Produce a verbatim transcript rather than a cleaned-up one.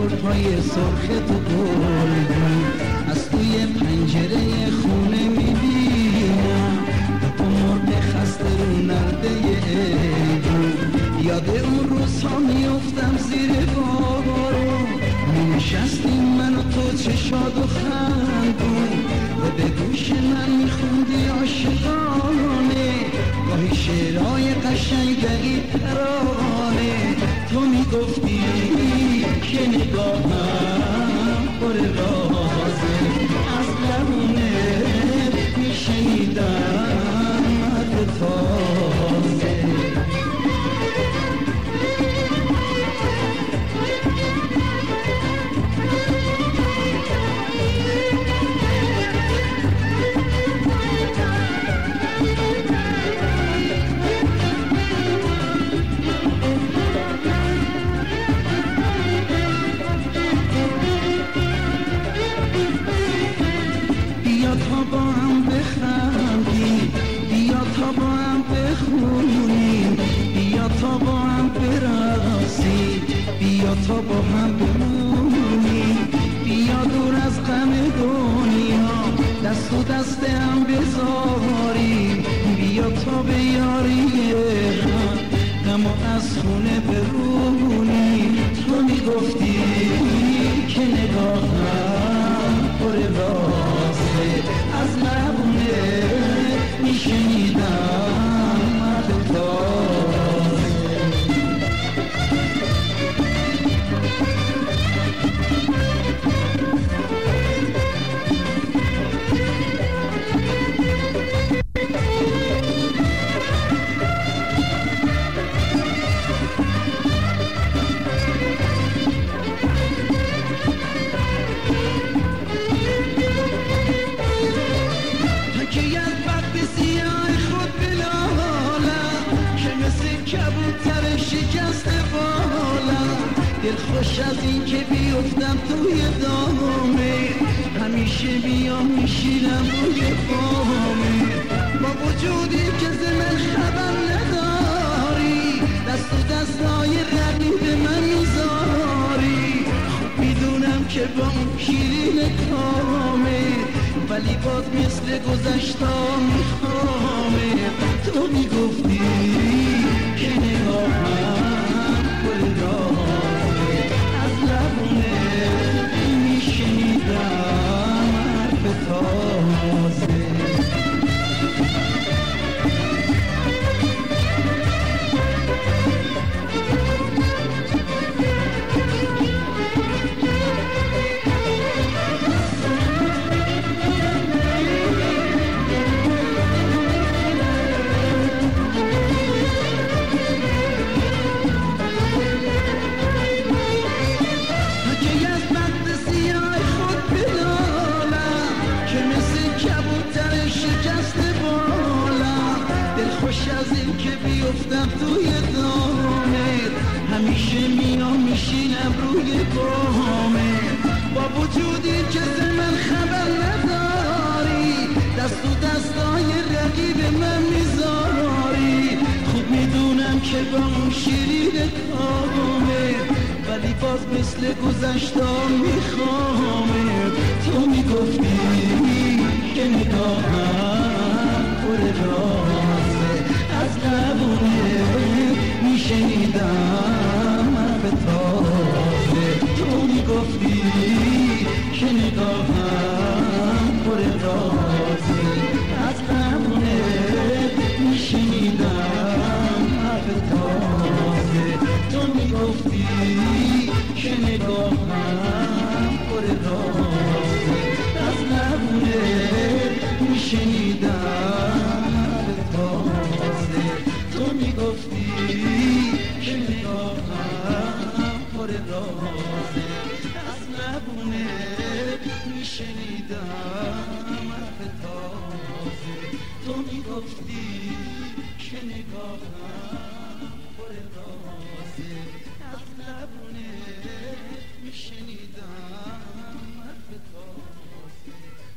لب‌های سرخ تو گلگون از توی پنجره خونه میبینم تو مرغ خسته رو نرده ایدون یاد اون روزها میفتم زیر بارون نشستیم من و تو چه شاد و خندون و به گوش من میخوندی عاشقانه گاهی شعرهای قشنگ دقیق ترانه تو میگفتی که نگاهم پر رازه از لبونه میشنیدم مرد تازه تا با هم برقصیم بیا تا با هم بمونیم بیا دور از غم دنیا دست و دست هم بذاریم بیا تا به یاری هم غم از خونه برونیم تو میگفتی که نگاهم پر رازه از لبونه میشنیدم مرد تازه خوش از این که بیفتم توی دامه همیشه بیام میشینم روی پامه با وجودی که ز من خبر نداری دست و دستای رقیب من میذاری خوب میدونم که با اون شیرین کامه ولی باز مثل گذشتا میخوامه تو میگفتی که نگاهم پر رازه از لبونه میشنیدم حرف تازه بیفتم توی دامت همیشه میام میشینم روی بامت با وجودی که ز من خبر نداری دست و دستای رقیب من میذاری خوب میدونم که با اون شیرین کامت ولی باز مثل گذشتا میخوامت تو میگفتی که نگاهم پر رازه از لبونه میشنیدم حرف تازه تو میگفتی که نگاهم پر رازه از لبونه میشنیدم حرف تازه تو میگفتی که نگاهم پر رازه از لبونه میشنیدم حرف تازه تو میگفتی که نگاهم پر رازه از لبونه میشنیدم حرف تازه تو میگفتی که نگاهم پر رازه از لبونه میشنیدم حرف تازه